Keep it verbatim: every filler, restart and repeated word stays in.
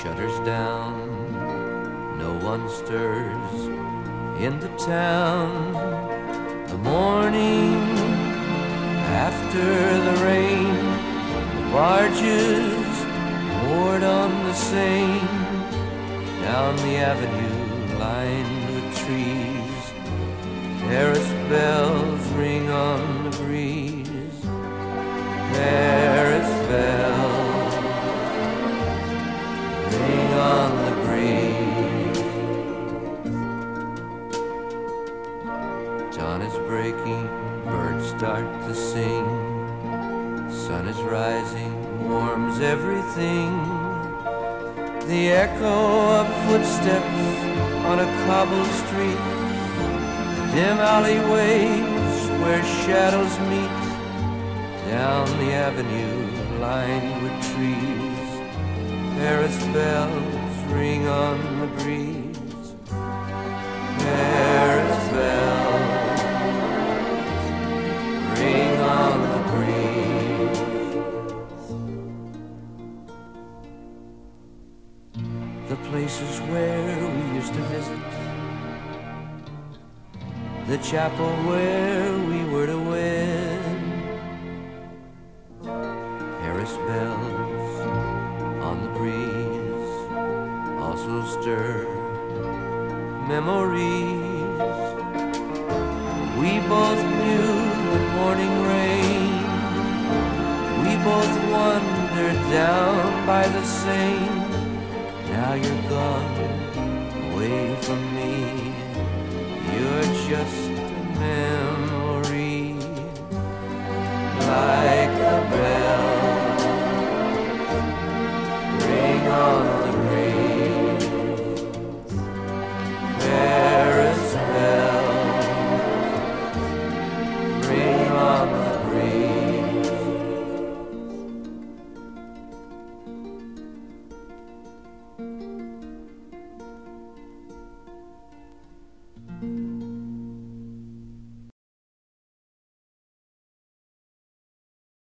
shutters down, no one stirs in the town. The morning after the rain, the barges moored on the Seine, down the avenue lined with trees, Paris bells ring on the breeze. Paris bells ring on the breeze. Dawn is breaking, birds start to sing, sun is rising, warms everything. The echo of footsteps on a cobbled street, dim alleyways where shadows meet, down the avenue lined with trees, Paris bells ring on the breeze. Paris bells ring on the breeze. The places where we used to visit, the chapel where we were to wed, Paris bells on the breeze also stir memories. We both knew the morning rain, we both wandered down by the Seine. Now you're gone away from me, you're just a memory, like a bell ring on the breeze. Paris bells ring on the breeze.